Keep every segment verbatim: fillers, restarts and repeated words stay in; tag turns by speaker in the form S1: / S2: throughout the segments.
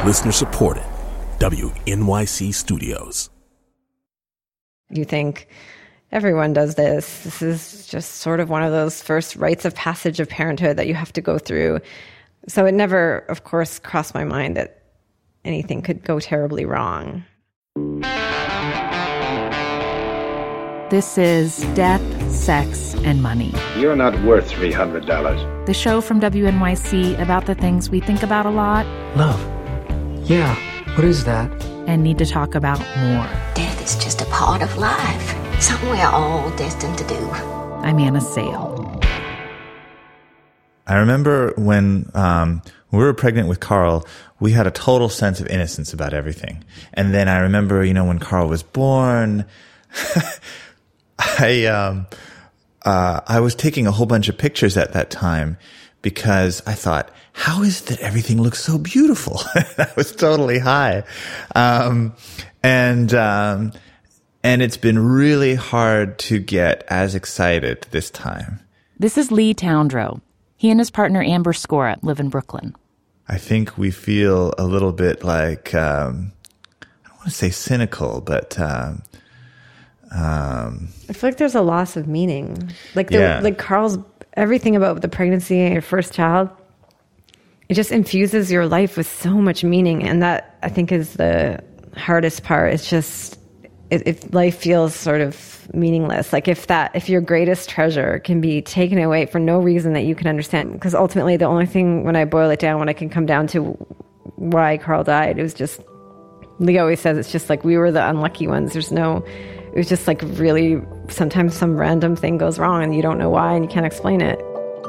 S1: Listener supported. W N Y C Studios.
S2: You think everyone does this. This is just sort of one of those first rites of passage of parenthood that you have to go through. So it never, of course, crossed my mind that anything could go terribly wrong.
S3: This is Death, Sex, and Money.
S4: You're not worth three hundred dollars.
S3: The show from W N Y C about the things we think about a lot.
S5: Love. Yeah, what is that?
S3: And need to talk about more.
S6: Death is just a part of life. Something we're all destined to do.
S3: I'm Anna Sale.
S7: I remember when um, we were pregnant with Carl, we had a total sense of innocence about everything. And then I remember, you know, when Carl was born, I um, uh, I was taking a whole bunch of pictures at that time because I thought, how is it that everything looks so beautiful? I was totally high. Um, and um, and it's been really hard to get as excited this time.
S3: This is Lee Towndrow. He and his partner Amber Scora live in Brooklyn.
S7: I think we feel a little bit like, um, I don't want to say cynical, but um, um,
S2: I feel like there's a loss of meaning. Like the,
S7: yeah.
S2: like Carl's, everything about the pregnancy and your first child, it just infuses your life with so much meaning. And that, I think, is the hardest part. It's just, if life feels sort of meaningless, like if that, if your greatest treasure can be taken away for no reason that you can understand, because ultimately the only thing, when I boil it down, when I can come down to why Carl died, it was just, Lee always says, it's just like we were the unlucky ones. There's no, it was just like really, sometimes some random thing goes wrong and you don't know why and you can't explain it.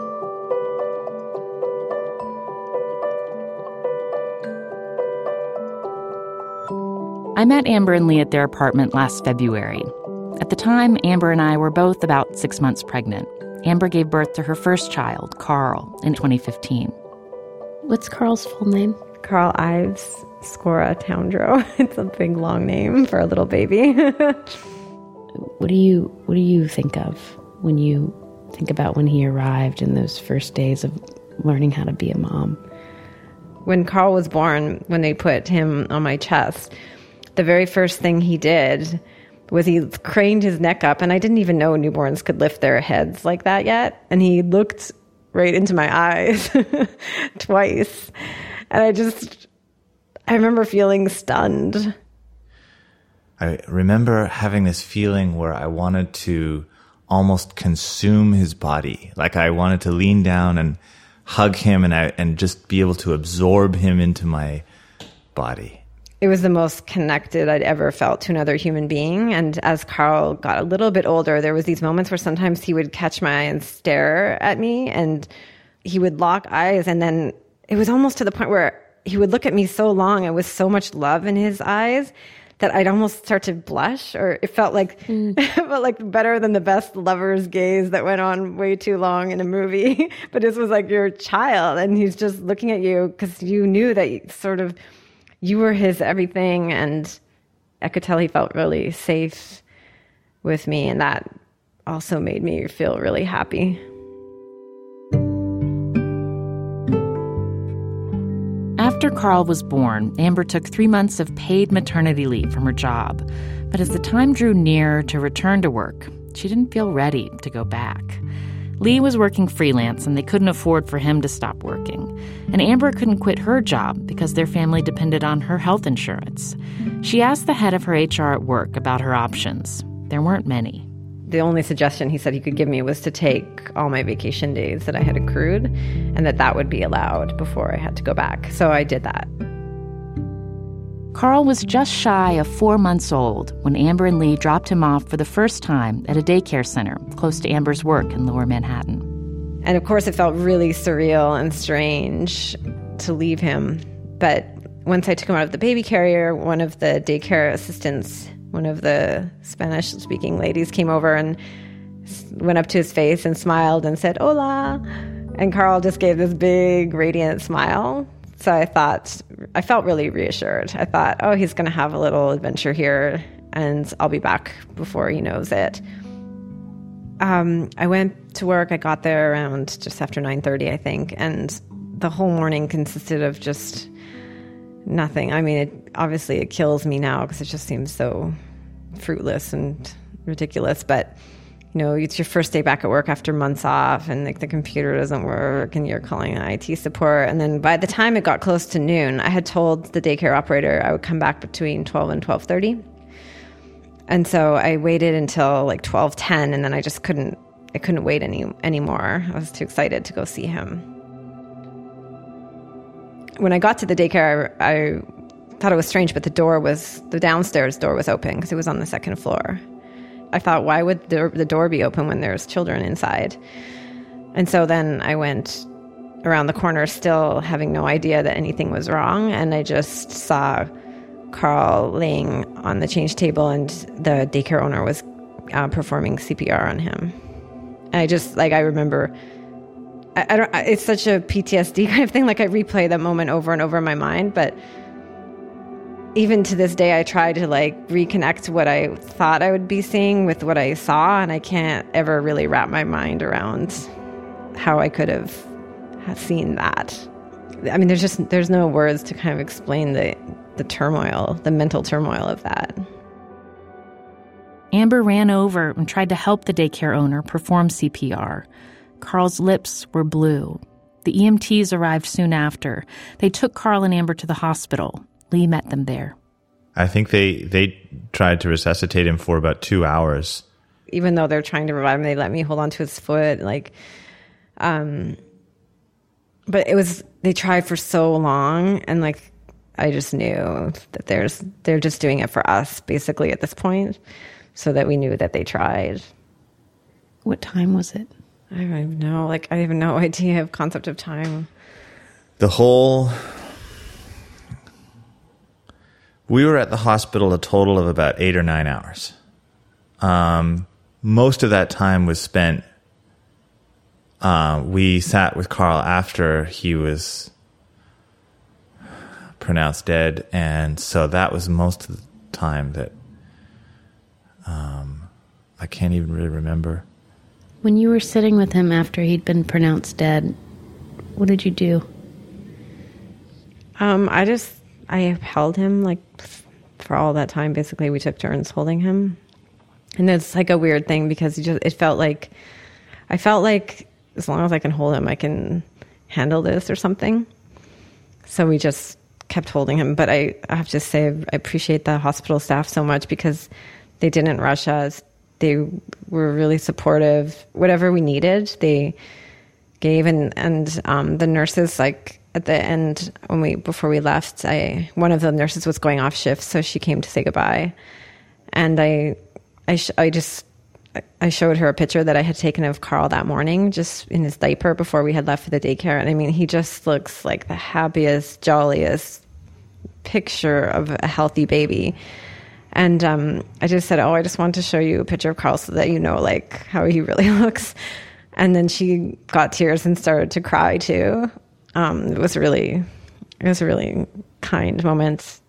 S3: I met Amber and Lee at their apartment last February. At the time, Amber and I were both about six months pregnant. Amber gave birth to her first child, Carl, in twenty fifteen.
S8: What's Carl's full name?
S2: Carl Ives Scora Towndrow. It's a big, long name for a little baby.
S8: What do you What do you think of when you think about when he arrived in those first days of learning how to be a mom?
S2: When Carl was born, when they put him on my chest, the very first thing he did was he craned his neck up, and I didn't even know newborns could lift their heads like that yet. And he looked right into my eyes twice. And I just, I remember feeling stunned.
S7: I remember having this feeling where I wanted to almost consume his body. Like I wanted to lean down and hug him and I, and just be able to absorb him into my body.
S2: It was the most connected I'd ever felt to another human being. And as Carl got a little bit older, there was these moments where sometimes he would catch my eye and stare at me, and he would lock eyes. And then it was almost to the point where he would look at me so long and with so much love in his eyes that I'd almost start to blush, or it felt like mm. it felt like better than the best lover's gaze that went on way too long in a movie. But this was like your child, and he's just looking at you because you knew that you sort of you were his everything, and I could tell he felt really safe with me, and that also made me feel really happy.
S3: After Carl was born, Amber took three months of paid maternity leave from her job. But as the time drew near to return to work, she didn't feel ready to go back. Lee was working freelance, and they couldn't afford for him to stop working. And Amber couldn't quit her job because their family depended on her health insurance. She asked the head of her H R at work about her options. There weren't many.
S2: The only suggestion he said he could give me was to take all my vacation days that I had accrued, and that that would be allowed before I had to go back. So I did that.
S3: Carl was just shy of four months old when Amber and Lee dropped him off for the first time at a daycare center close to Amber's work in Lower Manhattan.
S2: And of course, it felt really surreal and strange to leave him. But once I took him out of the baby carrier, one of the daycare assistants, one of the Spanish-speaking ladies, came over and went up to his face and smiled and said, "Hola." And Carl just gave this big, radiant smile. So I thought, I felt really reassured. I thought, oh, he's going to have a little adventure here, and I'll be back before he knows it. Um, I went to work. I got there around just after nine thirty, I think. And the whole morning consisted of just nothing. I mean, it, obviously it kills me now because it just seems so fruitless and ridiculous. But, you know, it's your first day back at work after months off, and like the computer doesn't work and you're calling I T support. And then by the time it got close to noon, I had told the daycare operator I would come back between twelve and twelve thirty. And so I waited until like twelve ten, and then I just couldn't, I couldn't wait any anymore. I was too excited to go see him. When I got to the daycare, I, I thought it was strange, but the door was, the downstairs door was open because it was on the second floor. I thought, why would the, the door be open when there's children inside? And so then I went around the corner still having no idea that anything was wrong, and I just saw Carl laying on the change table, and the daycare owner was uh, performing C P R on him. And I just, like, I remember, I, I don't, it's such a P T S D kind of thing. Like, I replay that moment over and over in my mind, but even to this day, I try to, like, reconnect what I thought I would be seeing with what I saw, and I can't ever really wrap my mind around how I could have seen that. I mean, there's just, there's no words to kind of explain the the turmoil, the mental turmoil of that.
S3: Amber ran over and tried to help the daycare owner perform C P R. Carl's lips were blue. The E M Ts arrived soon after. They took Carl and Amber to the hospital. Lee met them there.
S7: I think they they tried to resuscitate him for about two hours.
S2: Even though they're trying to revive him, they let me hold on to his foot. Like, um, but it was, they tried for so long, and like, I just knew that there's they're just doing it for us, basically, at this point, so that we knew that they tried.
S8: What time was it?
S2: I don't even know. Like, I have no idea of concept of time.
S7: The whole... We were at the hospital a total of about eight or nine hours. Um, most of that time was spent... Uh, we sat with Carl after he was... pronounced dead, and so that was most of the time that um, I can't even really remember.
S8: When you were sitting with him after he'd been pronounced dead, what did you do?
S2: Um, I just, I held him, like, for all that time. Basically, we took turns holding him. And it's like a weird thing because he just, it felt like, I felt like as long as I can hold him, I can handle this or something. So we just kept holding him. But I, I have to say, I appreciate the hospital staff so much because they didn't rush us. They were really supportive. Whatever we needed, they gave. And, and um, the nurses, like at the end, when we before we left, I one of the nurses was going off shift, so she came to say goodbye. And I, I, sh- I just, I showed her a picture that I had taken of Carl that morning, just in his diaper before we had left for the daycare. And I mean, he just looks like the happiest, jolliest picture of a healthy baby. And um, I just said, oh, I just wanted to show you a picture of Carl so that you know, like, how he really looks. And then she got tears and started to cry too. Um, it was really, it was a really kind moment.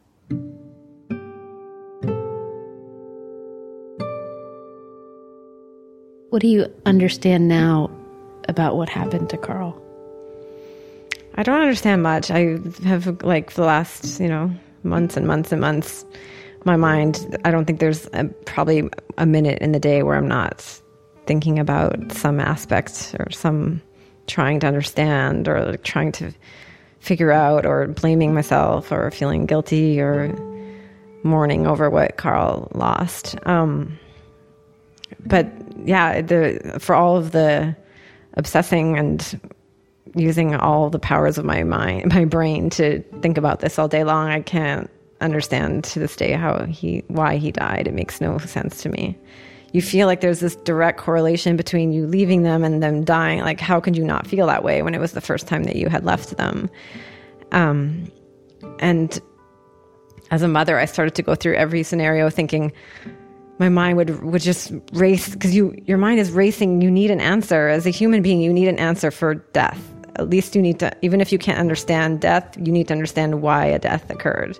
S8: What do you understand now about what happened to Carl?
S2: I don't understand much. I have, like, for the last, you know, months and months and months, my mind, I don't think there's a, probably a minute in the day where I'm not thinking about some aspect or some trying to understand or like, trying to figure out or blaming myself or feeling guilty or mourning over what Carl lost. Um, but yeah, the for all of the obsessing and using all the powers of my mind, my brain to think about this all day long, I can't understand to this day how he, why he died. It makes no sense to me. You feel like there's this direct correlation between you leaving them and them dying. Like, how could you not feel that way when it was the first time that you had left them? Um, and as a mother, I started to go through every scenario thinking my mind would, would just race, because you, your mind is racing. You need an answer. As a human being, you need an answer for death. At least you need to, even if you can't understand death, you need to understand why a death occurred.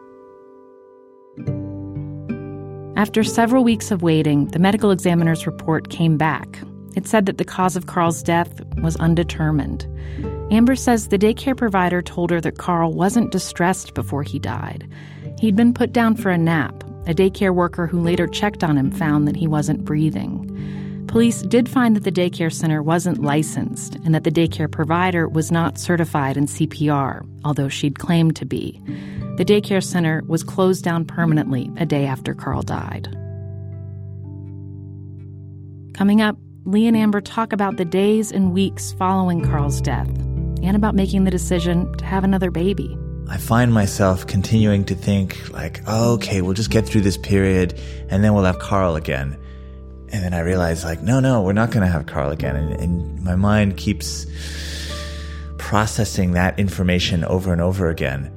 S3: After several weeks of waiting, the medical examiner's report came back. It said that the cause of Carl's death was undetermined. Amber says the daycare provider told her that Carl wasn't distressed before he died. He'd been put down for a nap. A daycare worker who later checked on him found that he wasn't breathing. Police did find that the daycare center wasn't licensed and that the daycare provider was not certified in C P R, although she'd claimed to be. The daycare center was closed down permanently a day after Carl died. Coming up, Lee and Amber talk about the days and weeks following Carl's death and about making the decision to have another baby.
S7: I find myself continuing to think like, oh, okay, we'll just get through this period and then we'll have Carl again. And then I realize like, no, no, we're not going to have Carl again. And, and my mind keeps processing that information over and over again.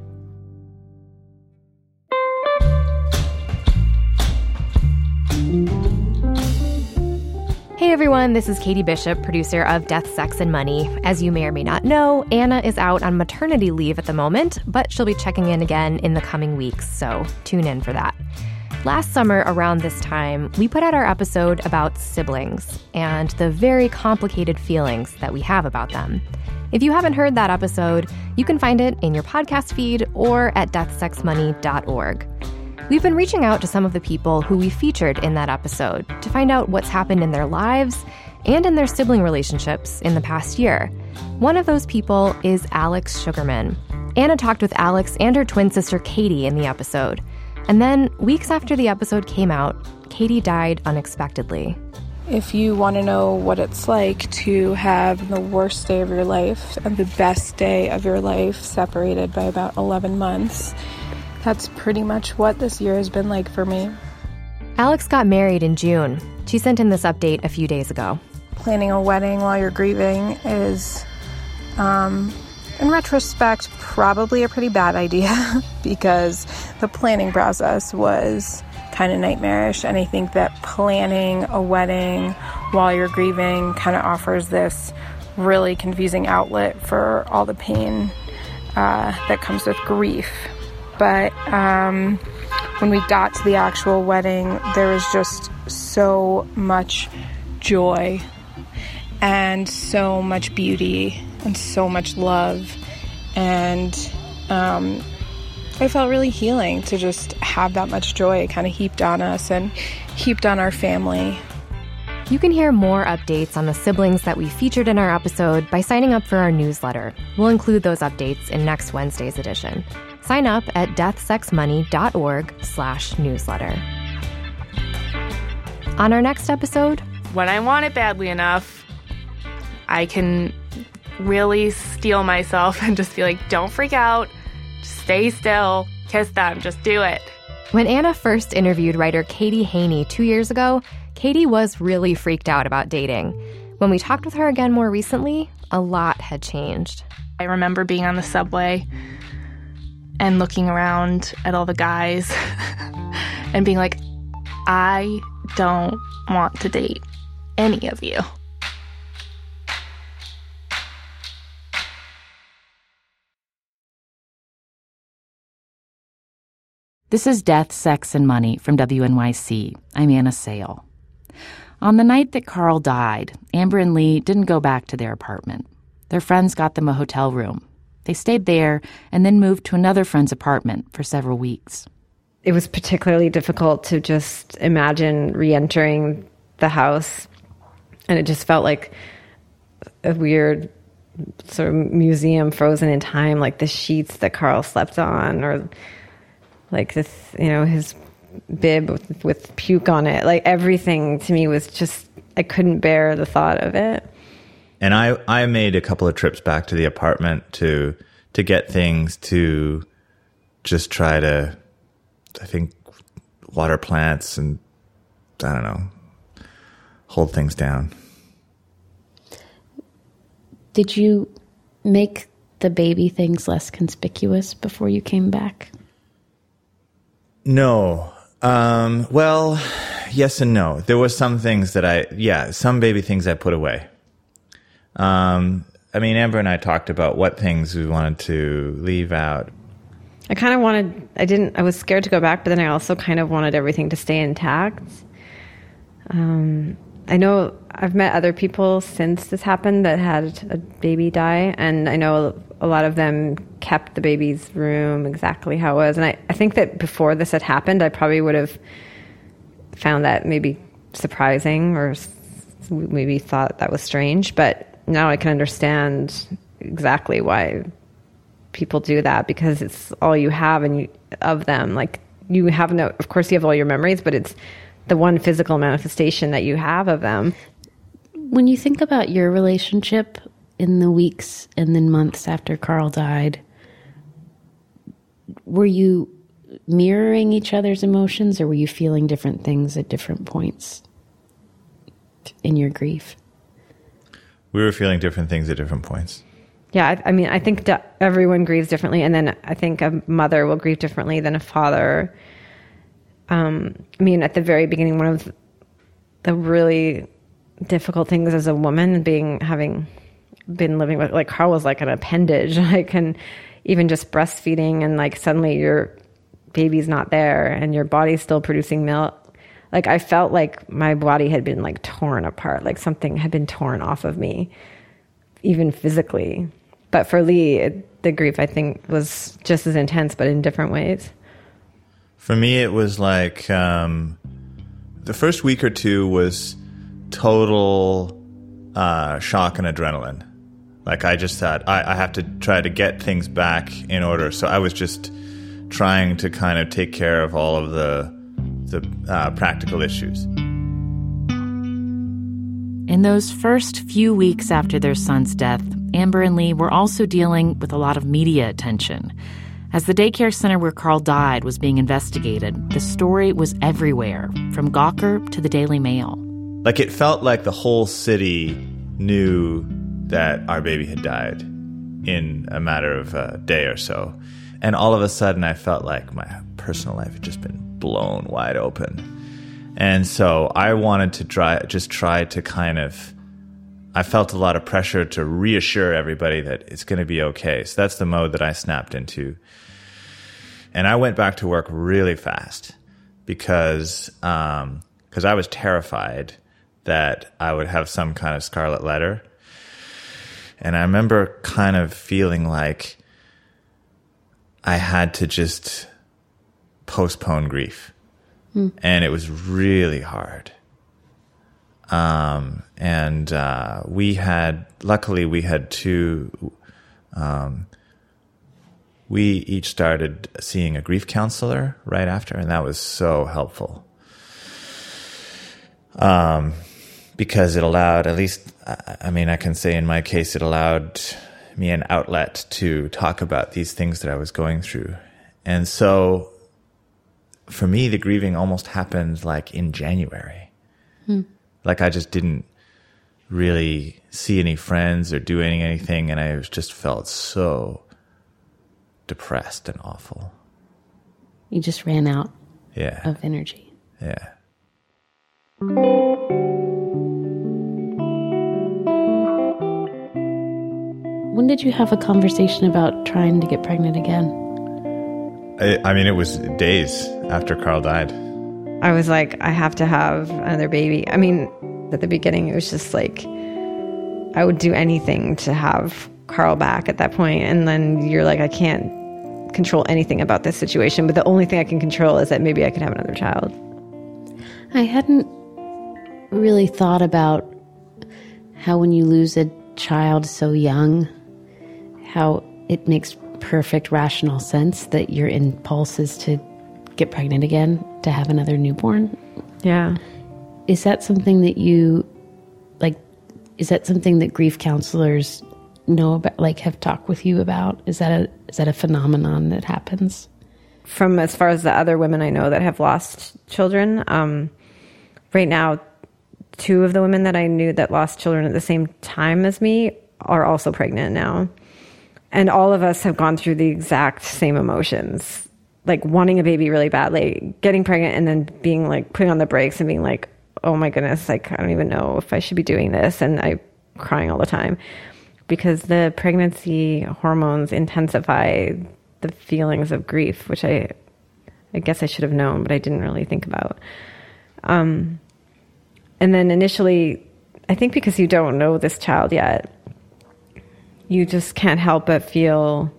S9: Hey everyone, this is Katie Bishop, producer of Death, Sex, and Money. As you may or may not know, Anna is out on maternity leave at the moment, but she'll be checking in again in the coming weeks, so tune in for that. Last summer, around this time, we put out our episode about siblings and the very complicated feelings that we have about them. If you haven't heard that episode, you can find it in your podcast feed or at death sex money dot org. We've been reaching out to some of the people who we featured in that episode to find out what's happened in their lives and in their sibling relationships in the past year. One of those people is Alex Sugarman. Anna talked with Alex and her twin sister Katie in the episode. And then, weeks after the episode came out, Katie died unexpectedly.
S10: If you want to know what it's like to have the worst day of your life and the best day of your life separated by about eleven months, that's pretty much what this year has been like for me.
S9: Alex got married in June. She sent in this update a few days ago.
S10: Planning a wedding while you're grieving is, um, in retrospect, probably a pretty bad idea because the planning process was kind of nightmarish. And I think that planning a wedding while you're grieving kind of offers this really confusing outlet for all the pain uh, that comes with grief. But um, when we got to the actual wedding, there was just so much joy and so much beauty and so much love. And um, it felt really healing to just have that much joy kind of heaped on us and heaped on our family.
S9: You can hear more updates on the siblings that we featured in our episode by signing up for our newsletter. We'll include those updates in next Wednesday's edition. Sign up at death sex money dot org slash newsletter. On our next episode,
S11: when I want it badly enough, I can really steel myself and just be like, don't freak out, just stay still, kiss them, just do it.
S9: When Anna first interviewed writer Katie Haney two years ago, Katie was really freaked out about dating. When we talked with her again more recently, a lot had changed.
S11: I remember being on the subway and looking around at all the guys and being like, I don't want to date any of you.
S3: This is Death, Sex, and Money from W N Y C. I'm Anna Sale. On the night that Carl died, Amber and Lee didn't go back to their apartment. Their friends got them a hotel room. They stayed there and then moved to another friend's apartment for several weeks.
S2: It was particularly difficult to just imagine re-entering the house. And it just felt like a weird sort of museum frozen in time, like the sheets that Carl slept on, or like this, you know, his bib with, with puke on it. Like everything to me was just, I couldn't bear the thought of it.
S7: And I, I made a couple of trips back to the apartment to to get things, to just try to, I think, water plants and, I don't know, hold things down.
S8: Did you make the baby things less conspicuous before you came back?
S7: No. Um, well, yes and no. There were some things that I, yeah, some baby things I put away. Um, I mean, Amber and I talked about what things we wanted to leave out.
S2: I kind of wanted, I didn't, I was scared to go back, but then I also kind of wanted everything to stay intact. Um, I know I've met other people since this happened that had a baby die, and I know a lot of them kept the baby's room exactly how it was. And I, I think that before this had happened, I probably would have found that maybe surprising or maybe thought that was strange. But now I can understand exactly why people do that, because it's all you have and you, of them. Like, you have no, of course you have all your memories, but it's the one physical manifestation that you have of them.
S8: When you think about your relationship in the weeks and then months after Carl died, were you mirroring each other's emotions, or were you feeling different things at different points in your grief?
S7: We were feeling different things at different points.
S2: Yeah, I, I mean, I think that everyone grieves differently, and then I think a mother will grieve differently than a father. Um, I mean, at the very beginning, one of the really difficult things as a woman, being having been living with, like, Carl was like an appendage, like, and even just breastfeeding, and like suddenly your baby's not there and your body's still producing milk. Like, I felt like my body had been like torn apart, like something had been torn off of me, even physically. But for Lee, it, the grief, I think, was just as intense, but in different ways.
S7: For me, it was like um, the first week or two was total uh, shock and adrenaline. Like, I just thought, I, I have to try to get things back in order. So I was just trying to kind of take care of all of the, the uh, practical issues.
S3: In those first few weeks after their son's death, Amber and Lee were also dealing with a lot of media attention. As the daycare center where Carl died was being investigated, the story was everywhere, from Gawker to the Daily Mail.
S7: Like, it felt like the whole city knew that our baby had died in a matter of a day or so. And all of a sudden, I felt like my personal life had just been blown wide open. And so I wanted to try, just try to kind of, I felt a lot of pressure to reassure everybody that it's going to be okay. So that's the mode that I snapped into. And I went back to work really fast because, um, because I was terrified that I would have some kind of scarlet letter. And I remember kind of feeling like I had to just postpone grief. Mm. And it was really hard. Um, and uh, we had, luckily we had two, um, we each started seeing a grief counselor right after, and that was so helpful. Um, because it allowed, at least, I mean, I can say in my case, it allowed me an outlet to talk about these things that I was going through. And so for me, the grieving almost happened like in January. Hmm. Like, I just didn't really see any friends or do any, anything, and I was just felt so depressed and awful.
S8: You just ran out
S7: yeah.
S8: of energy.
S7: Yeah.
S8: When did you have a conversation about trying to get pregnant again?
S7: I, I mean, it was days after Carl died.
S2: I was like, I have to have another baby. I mean, at the beginning, it was just like, I would do anything to have Carl back at that point. And then you're like, I can't control anything about this situation, but the only thing I can control is that maybe I could have another child.
S8: I hadn't really thought about how when you lose a child so young, how it makes perfect rational sense that your impulse is to get pregnant again, to have another newborn.
S2: Yeah.
S8: Is that something that you, like, is that something that grief counselors know about, like, have talked with you about? Is that a, is that a phenomenon that happens?
S2: From as far as the other women I know that have lost children, um, right now, two of the women that I knew that lost children at the same time as me are also pregnant now. And all of us have gone through the exact same emotions. Like, wanting a baby really badly, getting pregnant, and then being like, putting on the brakes and being like, oh my goodness, like, I don't even know if I should be doing this. And I crying all the time because the pregnancy hormones intensify the feelings of grief, which I, I guess I should have known, but I didn't really think about. Um, And then initially, I think because you don't know this child yet, you just can't help but feel,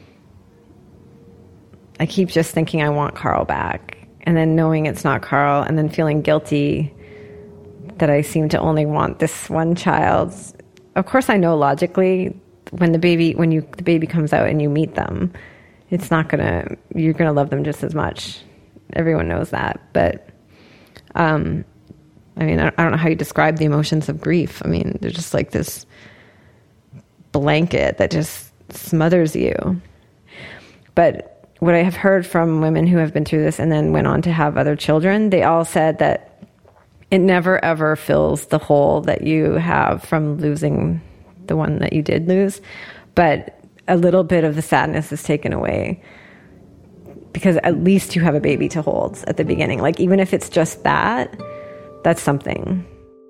S2: I keep just thinking I want Carl back. And then knowing it's not Carl, and then feeling guilty that I seem to only want this one child. Of course, I know logically when the baby, when you the baby comes out and you meet them, it's not gonna, you're gonna love them just as much. Everyone knows that. But, um, I mean, I don't know how you describe the emotions of grief. I mean, they're just like this blanket that just smothers you. But what I have heard from women who have been through this and then went on to have other children, they all said that it never ever fills the hole that you have from losing the one that you did lose, but a little bit of the sadness is taken away because at least you have a baby to hold at the beginning. Like, even if it's just that, that's something.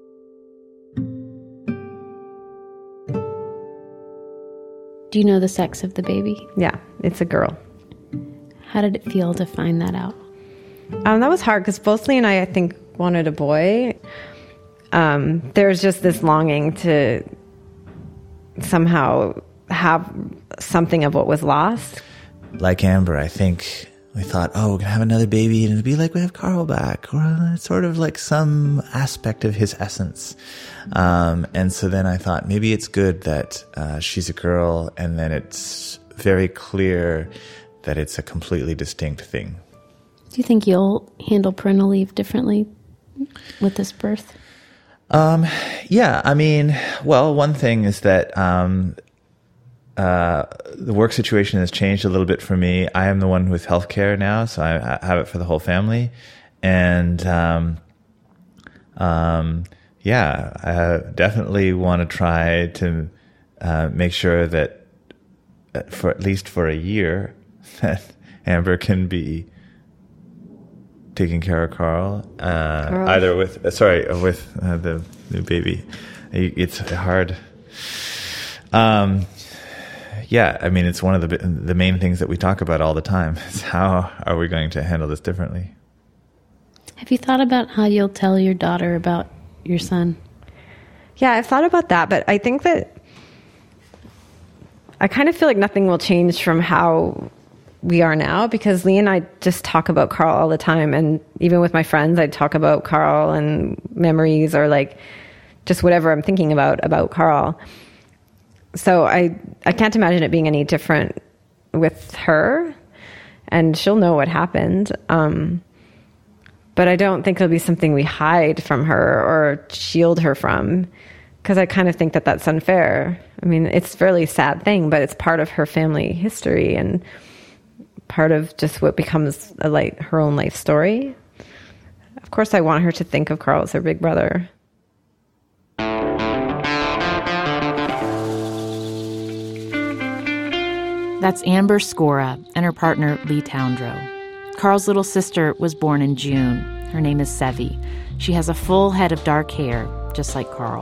S8: Do you know the sex of the baby?
S2: Yeah, it's a girl.
S8: How did it feel to find that out?
S2: Um, that was hard because both Lee and I, I think, wanted a boy. Um, there's just this longing to somehow have something of what was lost.
S7: Like Amber, I think we thought, oh, we're going to have another baby and it'll be like we have Carl back, or sort of like some aspect of his essence. Um, and so then I thought maybe it's good that uh, she's a girl, and then it's very clear that it's a completely distinct thing.
S8: Do you think you'll handle parental leave differently with this birth?
S7: Um, yeah, I mean, well, one thing is that um, uh, the work situation has changed a little bit for me. I am the one with healthcare now, so I, I have it for the whole family. And um, um, yeah, I definitely want to try to uh, make sure that for at least for a year that Amber can be taking care of Carl, uh, Carl. either with, uh, sorry, with uh, the new baby. It's hard. Um, yeah, I mean, it's one of the the main things that we talk about all the time. Is how are we going to handle this differently?
S8: Have you thought about how you'll tell your daughter about your son?
S2: Yeah, I've thought about that, but I think that I kind of feel like nothing will change from how we are now, because Lee and I just talk about Carl all the time. And even with my friends, I talk about Carl and memories, or like just whatever I'm thinking about, about Carl. So I, I can't imagine it being any different with her, and she'll know what happened. Um, but I don't think it'll be something we hide from her or shield her from, because I kind of think that that's unfair. I mean, it's a fairly sad thing, but it's part of her family history and part of just what becomes a, like her own life story. Of course, I want her to think of Carl as her big brother.
S3: That's Amber Scora and her partner Lee Towndrow. Carl's little sister was born in June. Her name is Sevi. She has a full head of dark hair, just like Carl.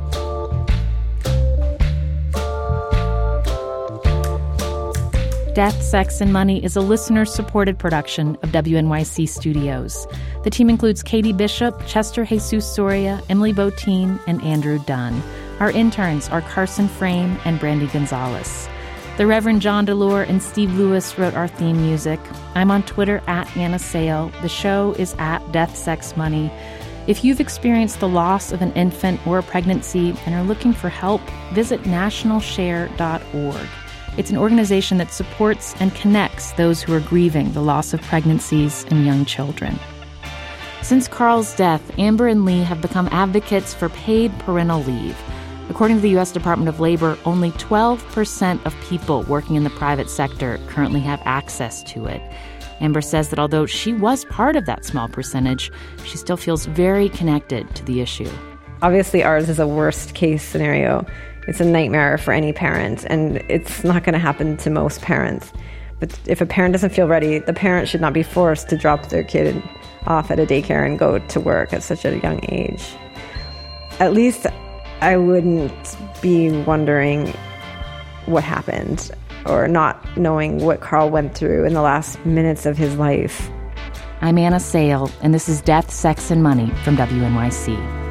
S3: Death, Sex, and Money is a listener-supported production of W N Y C Studios. The team includes Katie Bishop, Chester Jesus Soria, Emily Botine, and Andrew Dunn. Our interns are Carson Frame and Brandy Gonzalez. The Reverend John DeLore and Steve Lewis wrote our theme music. I'm on Twitter at Anna Sale. The show is at Death, Sex, Money. If you've experienced the loss of an infant or a pregnancy and are looking for help, visit national share dot org. It's an organization that supports and connects those who are grieving the loss of pregnancies and young children. Since Carl's death, Amber and Lee have become advocates for paid parental leave. According to the U S Department of Labor, only twelve percent of people working in the private sector currently have access to it. Amber says that although she was part of that small percentage, she still feels very connected to the issue.
S2: Obviously, ours is a worst case scenario. It's a nightmare for any parent, and it's not going to happen to most parents. But if a parent doesn't feel ready, the parent should not be forced to drop their kid off at a daycare and go to work at such a young age. At least I wouldn't be wondering what happened or not knowing what Carl went through in the last minutes of his life.
S3: I'm Anna Sale, and this is Death, Sex, and Money from W N Y C.